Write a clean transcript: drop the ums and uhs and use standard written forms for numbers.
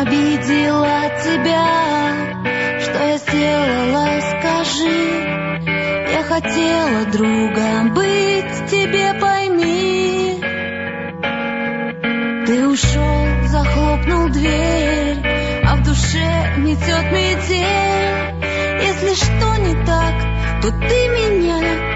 обидела тебя? Что я сделала, скажи? Я хотела другом быть, тебе пойми. Ты ушел, захлопнул дверь, а в душе метет метель. Если что не так, то ты меня